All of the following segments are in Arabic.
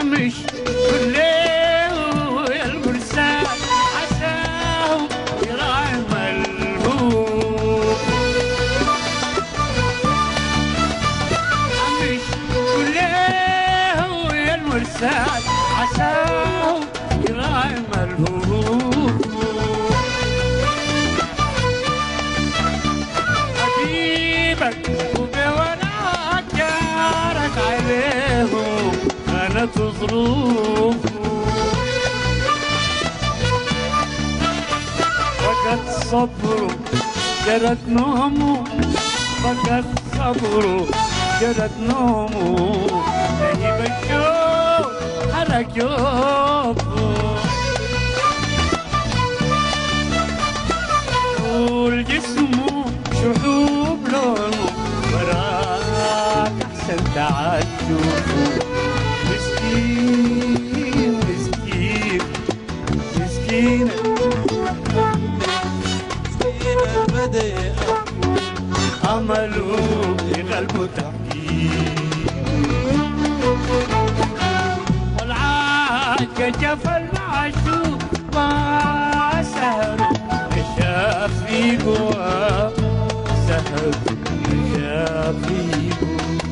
مش كل يا المرسال عساه يراعي ملهوف مش كل يا المرسال عساه يراعي ملهوف حبيبك وبوراك جارك عليهم كانت ظروفه فقد صبره جرت نومه فقد صبره جرت نومه لهيب الشوق حرك جوفه طول جسمه شحوب لونه وراك احسن تعال شوفه مسكين مسكين مسكين مسكين البدء عملوا بقلبه تحكيم والعاج جفا المعشوق ما سهروا شاف في جوا سهر شاف في جوا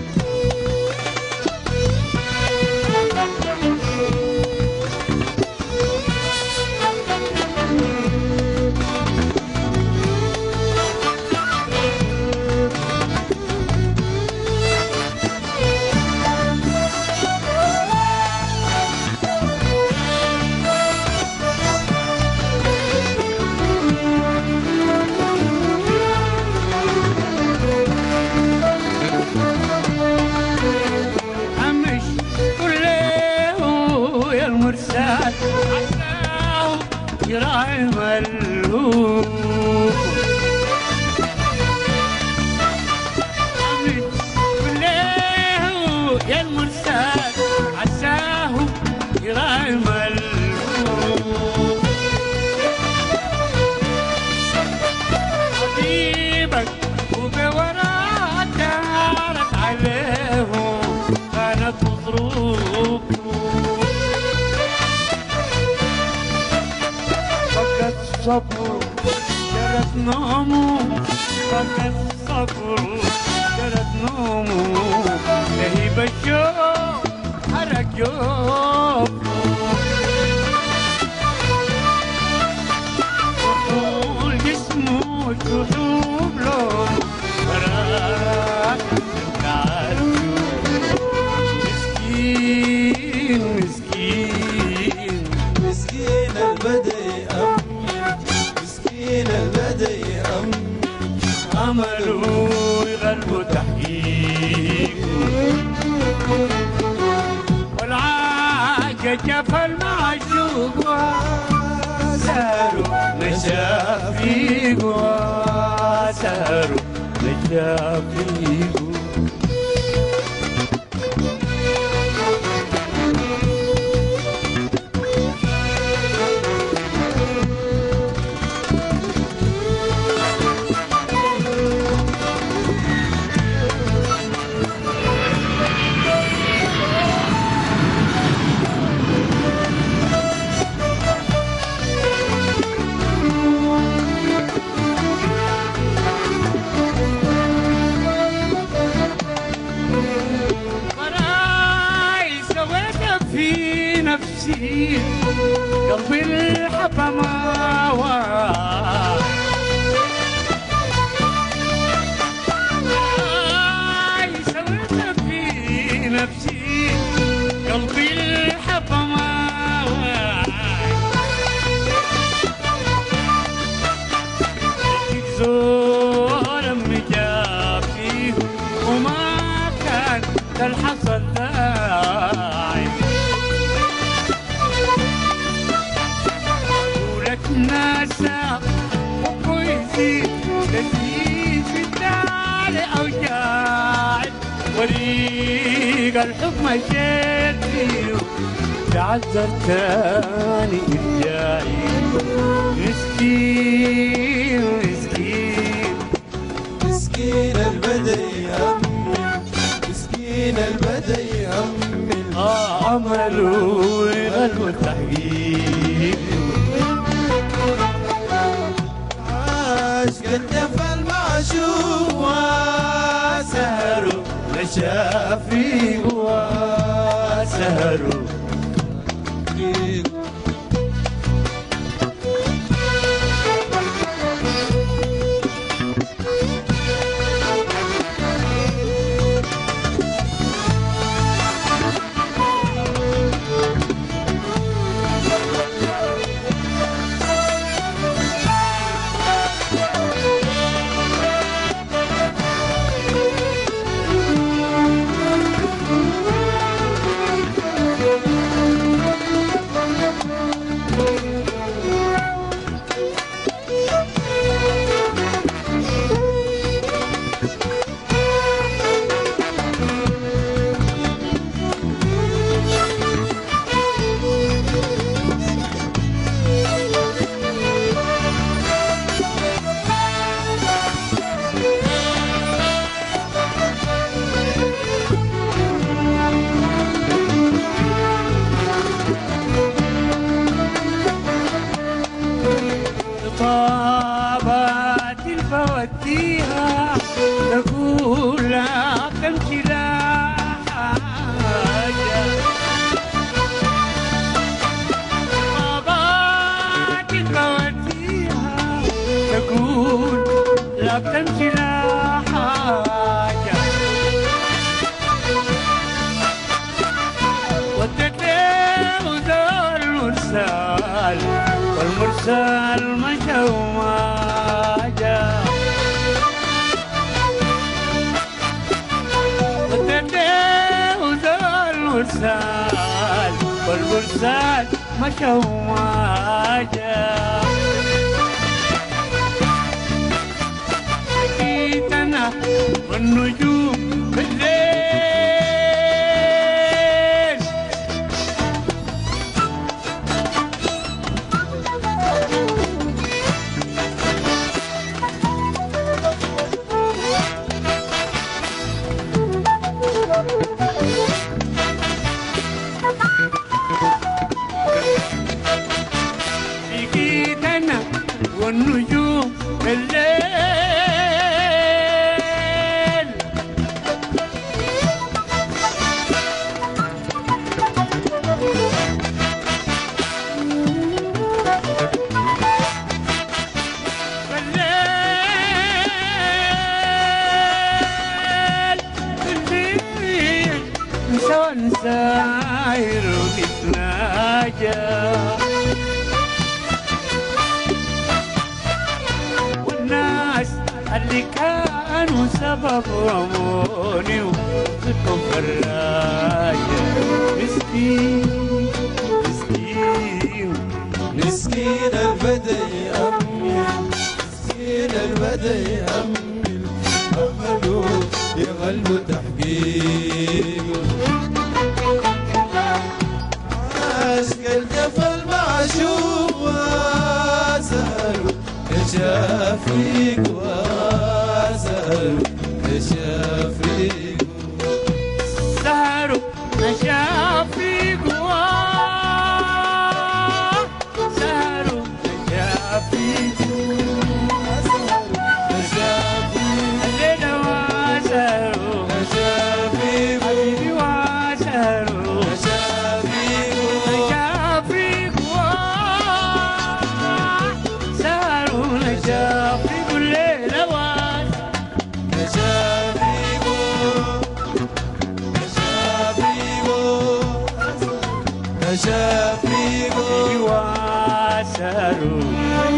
مرسال عساه يراعي ملهوف كله يا المرسال عساه يراعي ملهوف حبيبك وبوراك دارت عليهم كانت ظروفه صبر جرت نومه فقد صبر جرت نومه لهيب الشوق حرك جوفه وطول جسمه شحوب لونه وراك تعال مسكين مسكين مسكين البدء البدء عملوا يغلبوا تحقيق والعاج جفا المعشوق وسهروا مشافيق وسهروا مشافيق نفسي قلبي الحبة ما وراه سويت في نفسي قلبي الحبة ما وراه زور امي جاب فيه وما كان للحصل داعي ناسا وكويسي لذيذ في الدار أوجاعي وريق الحب مشيت فيه تعذر تاني إرجاعي مسكين مسكين مسكين البدء يأمل مسكين البدء يأمل عملوا نشافي وسهروا طابت الفواتيها تقول لا تمشي لا حاجة طابت الفواتيها تقول لا تمشي لا حاجة ودت له دار المرسال والمرسال مشى وما جاء ودت له دار المرسال والمرسال مشى وما جاء لقيت أنا والنجوم بالليل لقيت أنا والنجوم بالليل بالليل سوا نساير ونتناجى والناس اللي كانوا سبب رموني وصدقوا فراجة مسكين مسكين مسكين البدا يأمل مسكين البدا يأمل أمله يغلو تحقيق عاشق الجفا المعشوق وسهل كشافيك وسهل كشافيك سهروا نشافي قوا سهروا نشافي الليلة وسهروا حبيبي وسهروا نشافي قوا سهروا نشافي الليلة نشافيكو وسهروا